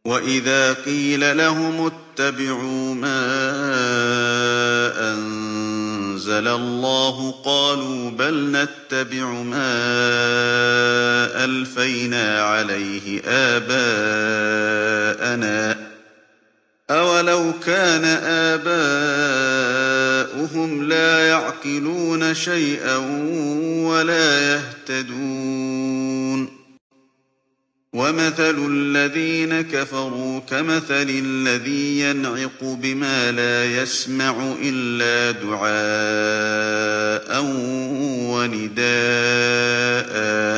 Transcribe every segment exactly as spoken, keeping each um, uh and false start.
وَإِذَا قِيلَ لَهُمُ اتَّبِعُوا مَا أَنزَلَ اللَّهُ قَالُوا بَلْ نَتَّبِعُ مَا أَلْفَيْنَا عَلَيْهِ آبَاءَنَا ۚ أَوَلَوْ كَانَ آبَاؤُهُمْ لَا يَعْقِلُونَ شَيْئًا وَلَا يَهْتَدُونَ وَمَثَلُ الَّذِينَ كَفَرُوا كَمَثَلِ الَّذِي يَنْعِقُ بِمَا لَا يَسْمَعُ إِلَّا دُعَاءً وَنِدَاءً ۚ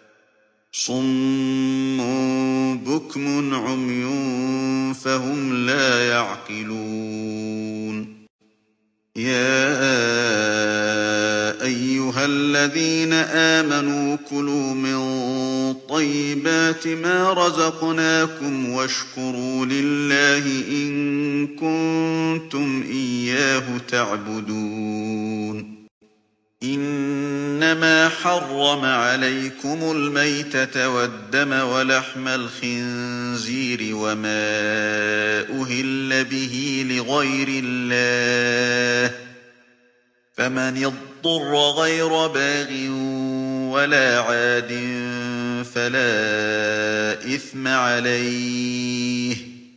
صُمٌّ بُكْمٌ عُمْيٌ فَهُمْ لَا يَعْقِلُونَ يَا أَيُّهَا الَّذِينَ آمَنُوا كُلُوا مِن طَيِّبَاتِ مَا رَزَقْنَاكُمْ وَاشْكُرُوا لِلَّهِ إِن كُنتُمْ إِيَّاهُ تَعْبُدُونَ إِنَّمَا حَرَّمَ عَلَيْكُمُ الْمَيْتَةَ وَالدَّمَ وَلَحْمَ الْخِنزِيرِ وَمَا أُهِلَّ بِهِ لِغَيْرِ اللَّهِ ۖ فَمَنِ اضْطُرَّ غَيْرَ بَاغٍ وَلَا عَادٍ فَلَا إِثْمَ عَلَيْهِ ۚ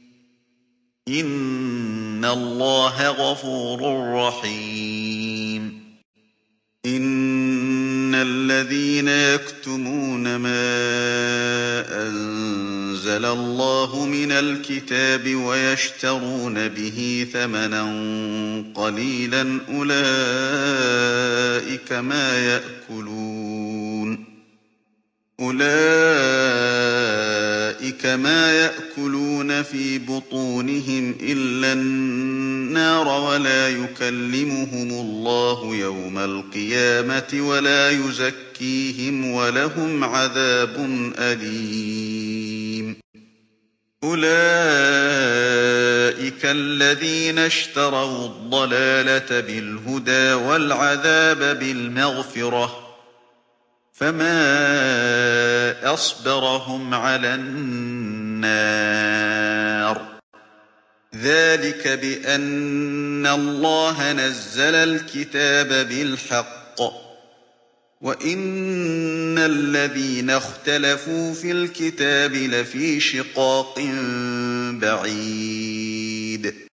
إِنَّ اللَّهَ غَفُورٌ رَّحِيمٌ إِنَّ الَّذِينَ يَكْتُمُونَ مَا أَنزَلَ اللَّهُ مِنَ الْكِتَابِ وَيَشْتَرُونَ بِهِ ثَمَنًا قَلِيلًا أُولَٰئِكَ مَا يَأْكُلُونَ أُولَٰئِكَ مَا يَأْكُلُونَ فِي بُطُونِهِمْ إِلَّا النَّارَ وَلَا يُكَلِّمُهُمُ اللَّهُ يَوْمَ الْقِيَامَةِ وَلَا يُزَكِّيهِمْ وَلَهُمْ عَذَابٌ أَلِيمٌ أُولَٰئِكَ الَّذِينَ اشْتَرَوُا الضَّلَالَةَ بِالْهُدَىٰ وَالْعَذَابَ بِالْمَغْفِرَةِ ۚ فَمَا أَصْبَرَهُمْ عَلَى النَّارِ ۚ ذَٰلِكَ بِأَنَّ اللَّهَ نَزَّلَ الْكِتَابَ بِالْحَقِّ ۗ وَإِنَّ الَّذِينَ اخْتَلَفُوا فِي الْكِتَابِ لَفِي شِقَاقٍ بَعِيدٍ